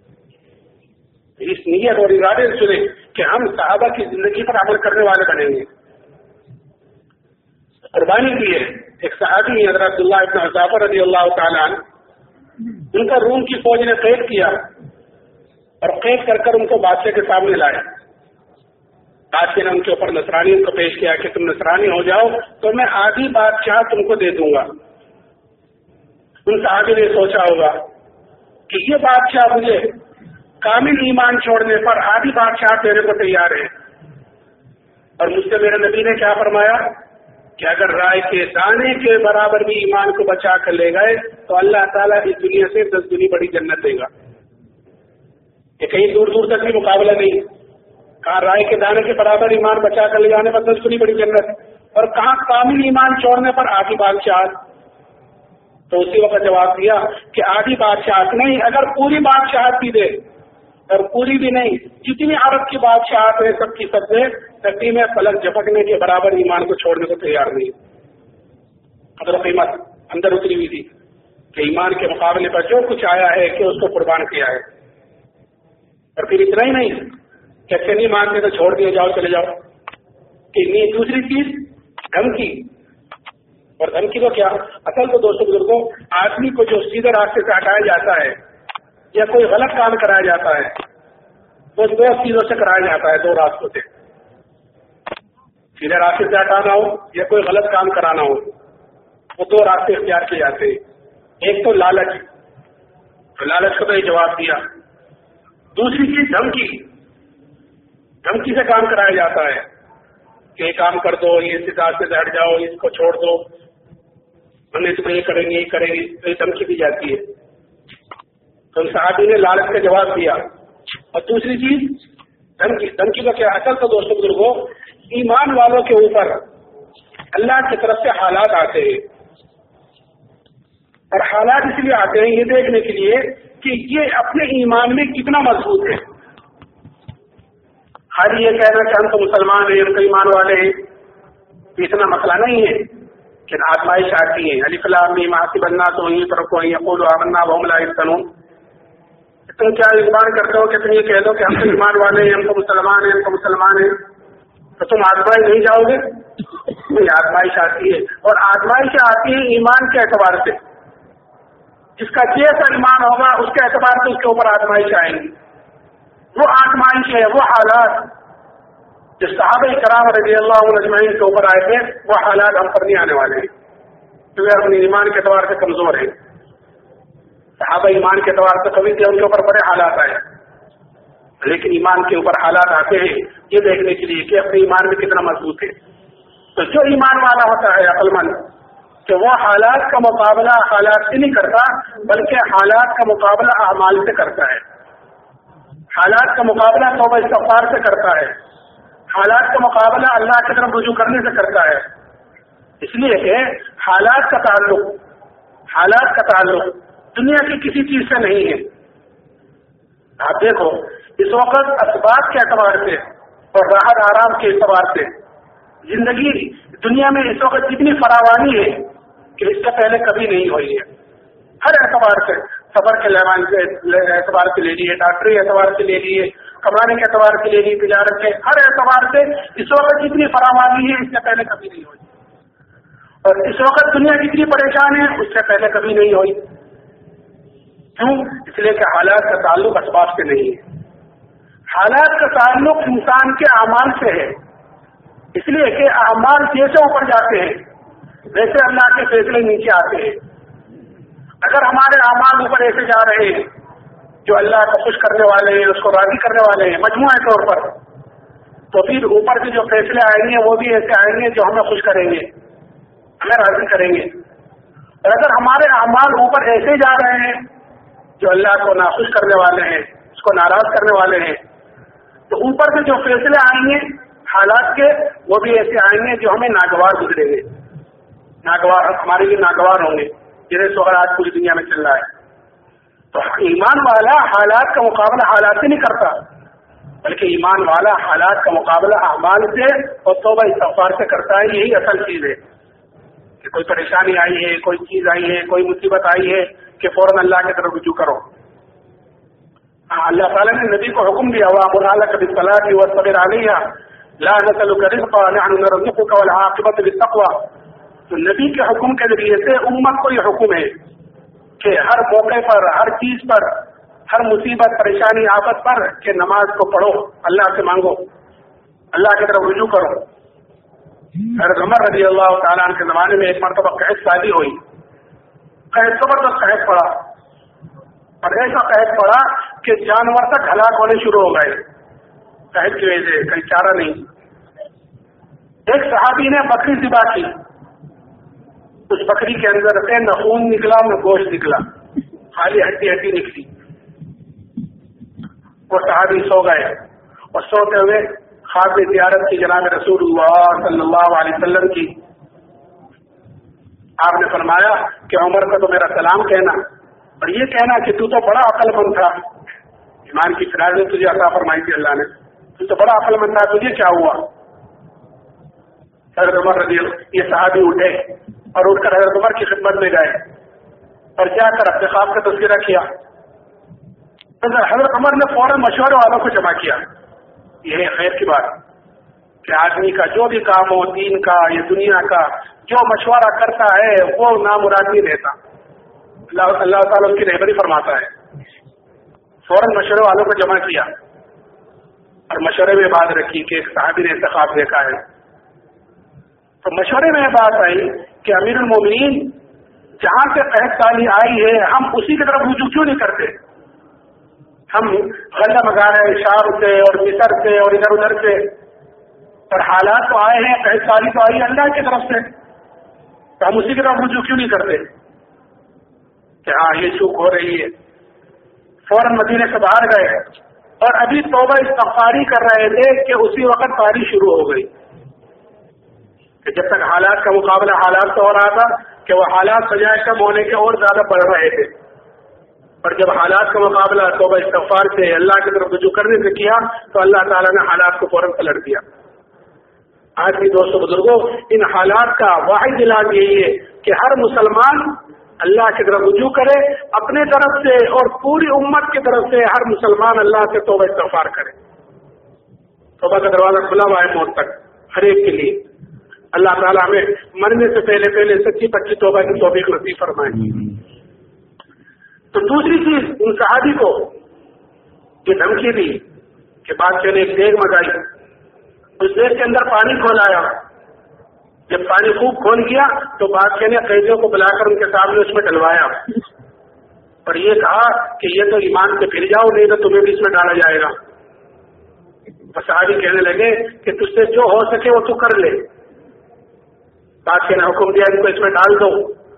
اس نیت اور ارادے سے سنیں کہ ہم صحابہ کی زندگی پر عمل کرنے والے بنیں گے. قربانی کی ہے. ایک صحابی حضرت عبداللہ ابن حذافہ رضی اللہ تعالیٰ عنہ، ان کا روم کی فوج نے قید کیا اور قید کر کر ان کو بادشاہ کے سامنے لایا. بادشاہ نے ان کے اوپر نصرانیت کو پیش کیا کہ تم نصرانی ہو جاؤ تو میں آدھی بادشاہ تم کو دے دوں گا. ان صحابی نے سوچا ہوگا کہ یہ بادشاہ مجھے کامل ایمان چھوڑنے پر آدھی بادشاہ دینے کو تیار ہے، اور مجھ سے میرے نبی نے کیا فرمایا کہ اگر رائے کے دانے کے برابر بھی ایمان کو بچا کر لے گئے تو اللہ تعالیٰ اس دنیا سے دس دنی بڑی جنت دے گا. یہ کہیں دور دور تک بھی مقابلہ نہیں. کہاں رائے کے دانے کے برابر ایمان بچا کر لے جانے پر دس دنی بڑی جنت, اور کہاں کامل ایمان چھوڑنے پر آدھی بادشاہت. تو اسی وقت جواب دیا کہ آدھی بادشاہت نہیں, اگر پوری بادشاہت بھی دے, اور پوری بھی نہیں, جتنی عرب کی بادشاہت ہے سب کی سب سے دھرتی میں پلک جھپکنے کے برابر ایمان کو چھوڑنے کو تیار نہیں. قدر و قیمت اندر اتری ہوئی تھی کہ ایمان کے مقابلے پر جو کچھ آیا ہے کہ اس کو قربان کیا ہے. اور پھر اتنا ہی نہیں کہ اچھے نہیں مانتے تو چھوڑ دیے جاؤ چلے جاؤ. کہ نہیں, دوسری چیز دھمکی. اور دھمکی تو کیا, اصل تو دوستوں بزرگوں آدمی کو جو سیدھے راستے سے ہٹایا جاتا ہے یا کوئی غلط کام کرایا جاتا ہے وہ دو چیزوں سے کرایا جاتا ہے, دو راستوں سے. سیدھے راستے سے ہٹانا ہو یا کوئی غلط کام کرانا ہو, وہ دو راستے اختیار کیے جاتے ہیں. ایک تو لالچ, تو لالچ کو تو یہ جواب دیا. دوسری چیز دھمکی. دھمکی سے کام کرایا جاتا ہے کہ یہ کام کر دو, یہ اس راستے سے ہٹ جاؤ, اس کو چھوڑ دو, ہم نے تمہیں یہ کریں گے یہ کریں گے, تو یہ دھمکی دی جاتی ہے. تو صحابی نے لالچ کا جواب دیا. اور دوسری چیز دھمکی. دھمکی کا کیا, اصل تو دوستوں بزرگوں ایمان والوں کے اوپر اللہ کی طرف سے حالات آتے ہیں, اور حالات اس لیے آتے ہیں یہ دیکھنے کے لیے کہ یہ اپنے ایمان میں کتنا مضبوط ہے. ہر یہ کہنا کہ ہم تو مسلمان ہیں, ہم تو ایمان والے ہیں, اتنا مسئلہ نہیں ہے. کہ آزمائش آتی ہے, الف لام میم حسب الناس ان یترکوا ان یقولوا آمنا وهم لا یفتنون. تم کیا ایمان کرتے ہو کہ تم یہ کہہ دو کہ ہم تو ایمان والے ہیں, ہم تو مسلمان ہیں, ہم تو مسلمان ہیں, تو تم آزمائش نہیں جاؤ گے؟ نہیں, آزمائش آتی ہے, اور آزمائش آتی ہے ایمان کے اعتبار سے. جس کا جیسا ایمان ہوگا اس کے اعتبار سے اس کے اوپر آزمائش آئیں گی. وہ آزمائش ہے, وہ حالات جو صحابہ کرام رضی اللہ عنہ اجمعین کے اوپر آئے تھے, وہ حالات ہم پر نہیں آنے والے ہیں, کیونکہ اپنے ایمان کے اعتبار سے کمزور ہیں. صحابہ ایمان کے اعتبار سے کبھی تھے, ان کے اوپر بڑے حالات آئے, لیکن ایمان کے اوپر حالات آتے ہیں یہ دیکھنے کے لیے کہ اپنے ایمان میں کتنا مضبوط ہے. تو جو ایمان والا ہوتا ہے عقل مند, کہ وہ حالات کا مقابلہ حالات سے نہیں کرتا بلکہ حالات کا مقابلہ اعمال سے کرتا ہے. حالات کا مقابلہ توبہ استغفار سے کرتا ہے, حالات کا مقابلہ اللہ کی طرف رجوع کرنے سے کرتا ہے. اس لیے کہ حالات کا تعلق حالات کا تعلق دنیا کی کسی چیز سے نہیں ہے. آپ دیکھو اس وقت اسباب کے اعتبار سے اور راحت آرام کے اعتبار سے زندگی دنیا میں اس وقت جتنی فراوانی ہے کہ اس سے پہلے کبھی نہیں ہوئی ہے. ہر اعتبار سے, سفر کے لیوان کے اعتبار سے لے لیے, ڈاکٹری اعتبار سے لے لیے, کمانے کے اعتبار سے لے لیے, تجارت کے ہر اعتبار سے اس وقت جتنی فراوانی ہے اس سے پہلے کبھی نہیں ہوئی. اور اس وقت دنیا جتنی پریشان ہے اس سے پہلے کبھی نہیں ہوئی. کیوں؟ اس لیے کہ حالات کا تعلق اسباب سے نہیں ہے, حالات کا تعلق انسان کے اعمال سے ہے. اس لیے کہ اعمال جیسے اوپر جاتے ہیں ویسے اللہ کے فیصلے نیچے آتے ہیں. اگر ہمارے اعمال اوپر ایسے جا رہے ہیں جو اللہ کو خوش کرنے والے ہیں, اس کو راضی کرنے والے ہیں مجموعی طور پر, تو پھر اوپر سے جو فیصلے آئیں گے وہ بھی ایسے آئیں گے جو ہمیں خوش کریں گے, ہمیں راضی کریں گے. اور اگر ہمارے اعمال اوپر ایسے جا رہے ہیں جو اللہ کو ناخوش کرنے والے ہیں, اس کو ناراض کرنے والے ہیں, تو اوپر سے جو فیصلے آئیں گے حالات کے وہ بھی ایسے آئیں گے جو ہمیں ناگوار گزریں گے, ناگوار ہمارے لیے ناگوار ہوں گے, جنہیں سوال آج پوری دنیا میں چل رہا ہے. تو ایمان والا حالات کا مقابلہ حالات سے نہیں کرتا بلکہ ایمان والا حالات کا مقابلہ اعمال سے اور توبہ استغفار سے کرتا ہے. یہی اصل چیز ہے کہ کوئی پریشانی آئی ہے, کوئی چیز آئی ہے, کوئی مصیبت آئی ہے کہ فوراً اللہ کی طرف رجوع کرو. اللہ تعالیٰ نے نبی کو حکم دیا وَأْمُرْ أَهْلَكَ بِالصَّلَاةِ وَاصْطَبِرْ عَلَيْهَا لَا نَسْأَلُكَ رِزْقًا نَحْنُ نَرْزُقُكَ وَالْعَاقِبَةُ لِلتَّقْوَىٰ. تو نبی کے حکم کے ذریعے سے امت کو یہ حکم ہے کہ ہر موقع پر, ہر چیز پر, ہر مصیبت پریشانی آفت پر کہ نماز کو پڑھو, اللہ سے مانگو, اللہ کی طرف رجوع کرو. حضرت عمر رضی اللہ تعالیٰ عنہ کے زمانے میں ایک مرتبہ قحط شادی ہوئی, قحط زبردست قحط پڑا, اور ایسا قحط پڑا کہ جانور تک ہلاک ہونے شروع ہو گئے قحط کی وجہ سے, کہیں چارہ نہیں. ایک صحابی نے بکری ذبح کی, اس بکری کے اندر سے نہ خون نکلا نہ گوشت نکلا، خالی ہڈی ہڈی نکلی. وہ صحابی سو گئے اور سوتے ہوئے خواب میں زیارت کی جناب رسول اللہ صلی اللہ علیہ وسلم کی. آپ نے فرمایا کہ عمر کو تو میرا سلام کہنا اور یہ کہنا کہ تو تو بڑا عقل مند تھا. ایمان کی فراغت تجھے عطا فرمائی تھی اللہ نے، تو تو بڑا عقل مند تھا، تجھے کیا ہوا؟ حضرت عمر رضی اللہ یہ صحابی اٹھے اور اٹھ کر حضرت عمر کی خدمت میں گئے اور جا کر اپنے خواب کا تذکرہ کیا. حضرت عمر نے فوراً مشورے والوں کو جمع کیا. یہ ہے خیر کی بات کہ آدمی کا جو بھی کام ہو، دین کا یا دنیا کا، جو مشورہ کرتا ہے وہ نامراد نہیں رہتا. اللہ اللہ تعالیٰ اس کی رہبری فرماتا ہے. فوراً مشورے والوں کو جمع کیا اور مشورے میں بات رکھی کہ ایک صحابی نے انتخاب دیکھا ہے. تو مشورے میں بات آئی کہ امیر المومنین جہاں سے قحط سالی آئی ہے ہم اسی کی طرف رجوع کیوں نہیں کرتے؟ ہم غلہ مگا رہے شام سے اور مصر سے اور ادھر ادھر سے، پر حالات تو آئے ہیں، قحط سالی تو آئی ہے اللہ کی طرف سے، تو ہم اسی کی طرف رجوع کیوں نہیں کرتے کہ ہاں یہ چوک ہو رہی ہے. فوراً مدینے سے باہر گئے اور ابھی توبہ استغفاری کر رہے تھے کہ اسی وقت بارش شروع ہو گئی. کہ جب تک حالات کا مقابلہ حالات سے ہو رہا تھا کہ وہ حالات سجائے کم ہونے کے اور زیادہ بڑھ رہے تھے، اور جب حالات کا مقابلہ توبہ استغفار سے اللہ کی طرف رجوع کرنے سے کیا تو اللہ تعالیٰ نے حالات کو فوراً پلٹ دیا. آج بھی دوستوں بزرگوں، ان حالات کا واحد علاج یہی ہے کہ ہر مسلمان اللہ کی طرف رجوع کرے اپنے طرف سے، اور پوری امت کی طرف سے ہر مسلمان اللہ سے توبہ استغفار کرے. توبہ کا دروازہ کھلا ہوا ہے موت تک ہر ایک کے لیے. اللہ تعالیٰ ہمیں مرنے سے پہلے پہلے سچی پچی توبہ کی توفیق نصیب فرمائے. تو دوسری چیز ان صحابی کو یہ دھمکی دی کہ بادشاہ نے ایک دیگ منگائی، اس دیگ کے اندر پانی کھولایا. جب پانی خوب کھول گیا تو بادشاہ نے قیدیوں کو بلا کر ان کے سامنے اس میں ڈلوایا اور یہ کہا کہ یہ تو ایمان سے پھر جاؤ نہیں تو تمہیں بھی اس میں ڈالا جائے گا. صحابی کہنے لگے کہ تجھ سے جو ہو سکے وہ تو کر لے. بادشاہ نے حکم دیا ان کو اس میں ڈال دو.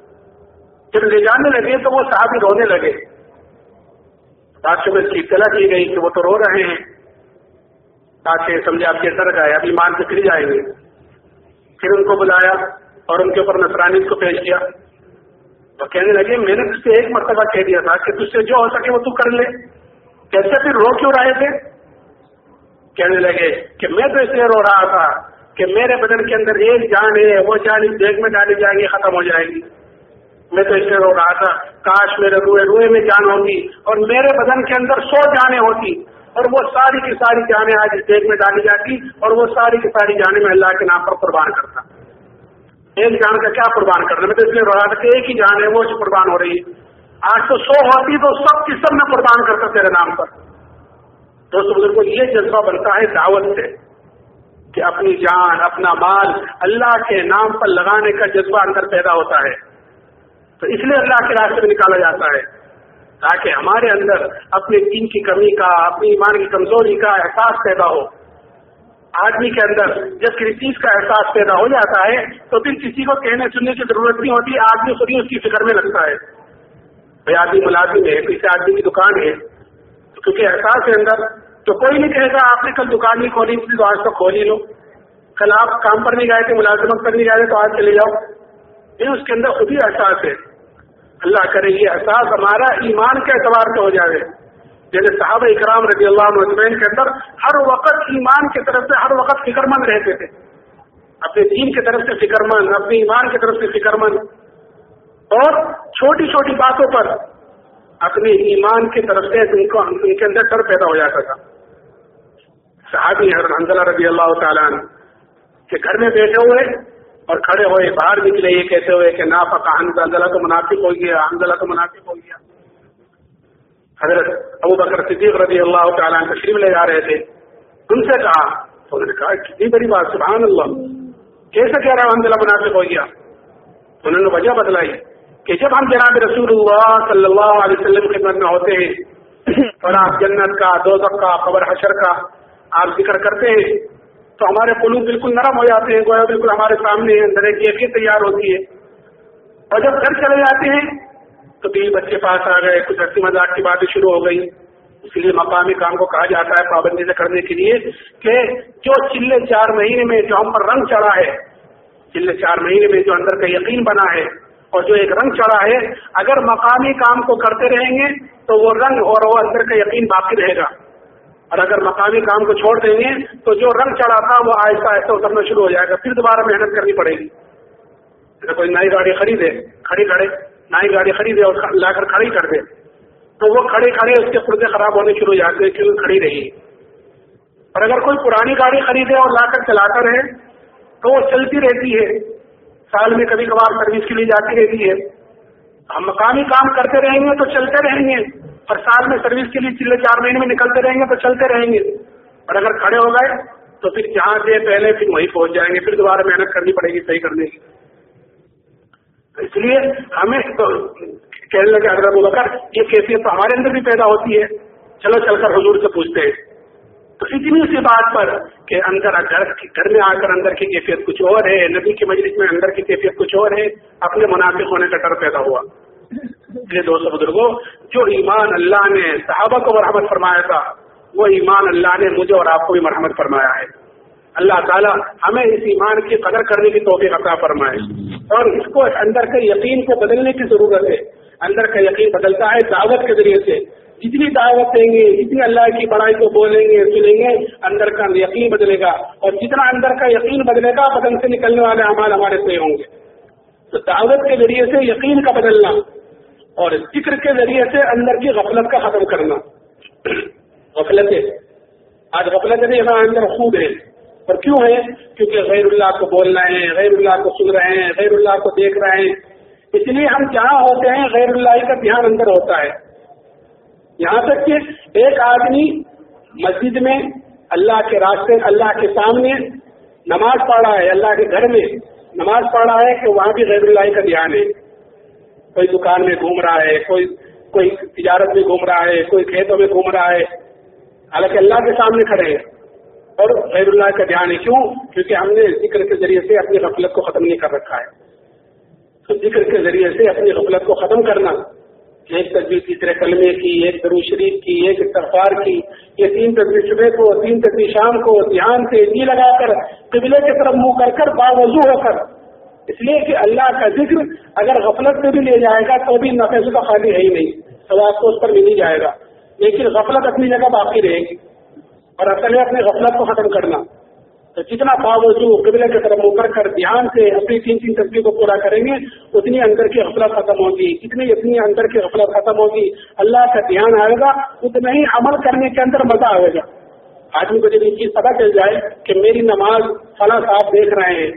جب لے جانے لگے تو وہ صحابی رونے لگے. بادشاہ میں اس کی اطلاع کی گئی کہ وہ تو رو رہے ہیں. بادشاہ سمجھے آپ کے ڈر گئے، ابھی ایمان سے پھر جائیں گے. پھر ان کو بلایا اور ان کے اوپر نصرانیت کو پیش کیا. تو کہنے لگے میں نے تجھ سے ایک مرتبہ کہہ دیا تھا کہ تجھ سے جو ہو سکے وہ تو کر لے، کیسے پھر رو کیوں رہے تھے؟ کہنے لگے کہ میں تو اس لیے رو رہا تھا کہ میرے بدن کے اندر ایک جان ہے، وہ جان اس دیگ میں ڈالی جائے گی، ختم ہو جائے گی. میں تو اس لیے رو رہا تھا کاش میرے روئے روئے میں جان ہوگی اور میرے بدن کے اندر سو جانیں ہوتی اور وہ ساری کی ساری جانیں آج اس دیگ میں ڈالی جاتی اور وہ ساری کی ساری جانیں میں اللہ کے نام پر قربان کرتا. ایک جان کا کیا قربان کرنا؟ میں تو اس لیے رو رہا تھا کہ ایک ہی جان ہے وہ قربان ہو رہی ہے. آج تو سو ہوتی تو سب کی سب میں قربان کرتا تیرے نام پر. دوستوں بزرگوں، یہ جذبہ بنتا ہے دعوت سے کہ اپنی جان اپنا مال اللہ کے نام پر لگانے کا جذبہ اندر پیدا ہوتا ہے. تو اس لیے اللہ کے راستے میں نکالا جاتا ہے تاکہ ہمارے اندر اپنے دین کی کمی کا، اپنی ایمان کی کمزوری کا احساس پیدا ہو. آدمی کے اندر جب کسی چیز کا احساس پیدا ہو جاتا ہے تو پھر کسی کو کہنے سننے کی ضرورت نہیں ہوتی، آدمی خود ہی اس کی فکر میں لگتا ہے. بھائی آدمی ملازم ہے، کسی آدمی کی دکان ہے، کیونکہ احساس ہے اندر، تو کوئی نہیں کہے گا آپ نے کل دکان نہیں کھولی تھی تو آج تو کھول ہی لو. کل آپ کام پر نہیں گئے تھے، ملازمت پر نہیں گئے تھے تو آج چلے جاؤ. یہ اس کے اندر خود ہی احساس ہے. اللہ کرے یہ احساس ہمارا ایمان کے اعتبار سے ہو جائے. جیسے صحابہ اکرام رضی اللہ عنہ اجمعین کے اندر ہر وقت ایمان کی طرف سے ہر وقت فکر مند رہتے تھے، اپنے دین کی طرف سے فکر مند، اپنے ایمان کی طرف سے فکر مند، اور چھوٹی چھوٹی باتوں پر اپنے ایمان کی طرف سے ان کو ان کے اندر ڈر پیدا ہو جاتا تھا. صحابی حضرت حنظلہ رضی اللہ تعالیٰ عنہ کے گھر میں بیٹھے ہوئے اور کھڑے ہوئے باہر نکلے یہ کہتے ہوئے کہ نافق حنظلہ تو منافق ہو گیا، حنظلہ تو منافق ہو گیا. حضرت ابو بکر صدیق رضی اللہ تعالیٰ عنہ تشریف لے جا رہے تھے، ان سے کہا تو انہوں نے کہا کتنی بڑی بات، سبحان اللہ، کیسے کہہ رہا حنظلہ منافق ہو گیا؟ انہوں نے وجہ بتلائی کہ جب ہم جناب رسول اللہ صلی اللہ علیہ وسلم کی خدمت میں ہوتے ہیں اور آپ جنت کا، دوزخ کا، قبر حشر کا آپ ذکر کرتے ہیں تو ہمارے قلوب بالکل نرم ہو جاتے ہیں، گویا بالکل ہمارے سامنے اندر ایک کیفیت تیار ہوتی ہے. اور جب گھر چلے جاتے ہیں تو بیوی بچے پاس آ گئے، کچھ ہنسی مذاق کی باتیں شروع ہو گئی. اس لیے مقامی کام کو کہا جاتا ہے پابندی سے کرنے کے لیے کہ جو چلے چار مہینے میں جو ہم پر رنگ چڑھا ہے، چلے چار مہینے میں جو اندر کا یقین بنا ہے اور جو ایک رنگ چڑھا ہے، اگر مقامی کام کو کرتے رہیں گے تو وہ رنگ اور وہ اندر کا یقین باقی رہے گا، اور اگر مقامی کام کو چھوڑ دیں گے تو جو رنگ چڑھا تھا وہ آہستہ آہستہ اترنا شروع ہو جائے گا، پھر دوبارہ محنت کرنی پڑے گی. جیسے کوئی نئی گاڑی خریدے کھڑی کھڑے نئی گاڑی خریدے اور لا کر کھڑی کر دے تو وہ کھڑے کھڑے اس کے پرزے خراب ہونے شروع ہو جاتے ہیں کیونکہ کھڑی رہی. اور اگر کوئی پرانی گاڑی خریدے اور لا کر چلاتا رہے تو وہ چلتی رہتی ہے، سال میں کبھی کبھار سروس کے لیے جاتی رہتی ہے. ہم مقامی کام کرتے رہیں گے تو چلتے رہیں گے، اور سال میں سروس کے لیے چلے چار مہینے میں نکلتے رہیں گے تو چلتے رہیں گے. اور اگر کھڑے ہو گئے تو پھر جہاں سے پہلے پھر وہیں پہنچ جائیں گے، پھر دوبارہ محنت کرنی پڑے گی صحیح کرنے کی. اس لیے ہمیں تو کہنے لگے حضرت ابوبکر یہ کیفیت تو ہمارے اندر بھی پیدا ہوتی ہے، چلو چل کر حضور سے پوچھتے ہیں. تو اتنی سی بات پر کہ اندر گھر گھر میں آ کر اندر کی کیفیت کچھ اور ہے، نبی کی مجلس میں اندر کی کیفیت کچھ اور ہے، اپنے منافق ہونے کا ڈر پیدا ہوا. یہ دوستو بزرگوں، جو ایمان اللہ نے صحابہ کو مرحمت فرمایا تھا وہ ایمان اللہ نے مجھے اور آپ کو بھی مرحمت فرمایا ہے. اللہ تعالیٰ ہمیں اس ایمان کی قدر کرنے کی توفیق عطا فرمائے، اور اس کو اندر کے یقین کو بدلنے کی ضرورت ہے. اندر کا یقین بدلتا ہے دعوت کے ذریعے سے. جتنی دعوت دیں گے، جتنی اللہ کی بڑائی کو بولیں گے سنیں گے، اندر کا یقین بدلے گا، اور جتنا اندر کا یقین بدلے گا بدن سے نکلنے والے اعمال ہمارے صحیح ہوں گے. تو دعوت کے ذریعے سے یقین کا بدلنا اور ذکر کے ذریعے سے اندر کی غفلت کا ختم کرنا. غفلت آج غفلت نہیں ہمارے اندر خوب ہے، اور کیوں ہے؟ کیونکہ غیر اللہ کو بول رہے ہیں، غیر اللہ کو سن رہے ہیں، غیر اللہ کو دیکھ رہے ہیں. اس لیے ہم جہاں ہوتے ہیں غیر اللہ کا دھیان اندر ہوتا ہے. یہاں تک کہ ایک آدمی مسجد میں اللہ کے راستے اللہ کے سامنے نماز پڑھ رہا ہے، اللہ کے گھر میں نماز پڑھ رہا ہے کہ وہاں بھی غیر اللہ کا دھیان ہے. کوئی دکان میں گھوم رہا ہے، کوئی کوئی تجارت میں گھوم رہا ہے، کوئی کھیتوں میں گھوم رہا ہے، حالانکہ اللہ کے سامنے کھڑے ہیں اور غیر اللہ کا دھیان ہے. کیوں؟ کیونکہ ہم نے ذکر کے ذریعے سے اپنی غفلت کو ختم نہیں کر رکھا ہے. تو ذکر کے ذریعے سے اپنی غفلت کو ختم کرنا، ایک تسبیح تیسرے کلمے کی، ایک درود شریف کی، ایک استغفار کی، یہ تین تسبیح صبح کو، تین تسبیح شام کو دھیان سے جی لگا کر قبلے کی طرف منہ کر کر باوضو ہو کر. اس لیے کہ اللہ کا ذکر اگر غفلت میں بھی لے جائے گا تو بھی نفع کا خالی ہے ہی نہیں، ثواب کو اس پر مل ہی جائے گا. لیکن غفلت اپنی جگہ باقی رہے گی، اور اصل ہے اپنی غفلت کو ختم کرنا. تو جتنا باوضو قبلے کی طرف منہ کر کر دھیان سے اپنی تین تین تسبیح کو پورا کریں گے اتنی اندر کی غفلت ختم ہوگی. جتنی اتنی اندر کی غفلت ختم ہوگی، اللہ کا دھیان آئے گا، اتنا ہی عمل کرنے کے اندر مزہ آئے گا. آدمی کو جب یہ چیز پتہ چل جائے کہ میری نماز فلاں صاحب دیکھ رہے ہیں،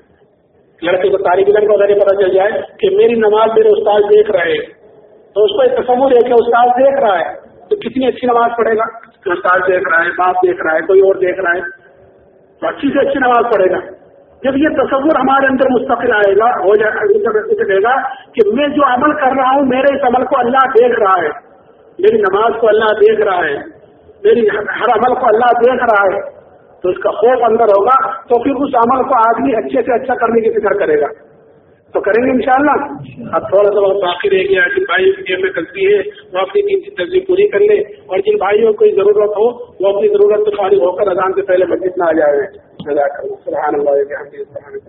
لڑکے کو طالب علم کو اگر یہ پتہ چل جائے کہ میری نماز میرے استاد دیکھ رہے ہیں تو اس کو ایک تصور ہے کہ استاد دیکھ رہا ہے تو کتنی اچھی نماز پڑھے گا. استاد دیکھ رہا ہے، باپ دیکھ رہا ہے، کوئی اور دیکھ رہا ہے تو اچھی سے اچھی نماز پڑھے گا. جب یہ تصور ہمارے اندر مستقل آئے گا، ہو جائے گا کہ میں جو عمل کر رہا ہوں میرے اس عمل کو اللہ دیکھ رہا ہے، میری نماز کو اللہ دیکھ رہا ہے، میری ہر عمل کو اللہ دیکھ رہا ہے، تو اس کا خوف اندر ہوگا تو پھر اس عمل کو آدمی اچھے سے اچھا کرنے کی فکر کرے گا. تو کریں گے انشاءاللہ. اب تھوڑا سا وقت باقی رہ گیا. جن بھائی کی میں غلطی ہے وہ اپنی تین کی ترجیح پوری کر لیں، اور جن بھائیوں کو کوئی ضرورت ہو وہ اپنی ضرورت سے فارغ ہو کر اذان سے پہلے مسجد میں آ جائے. سبحان اللہ.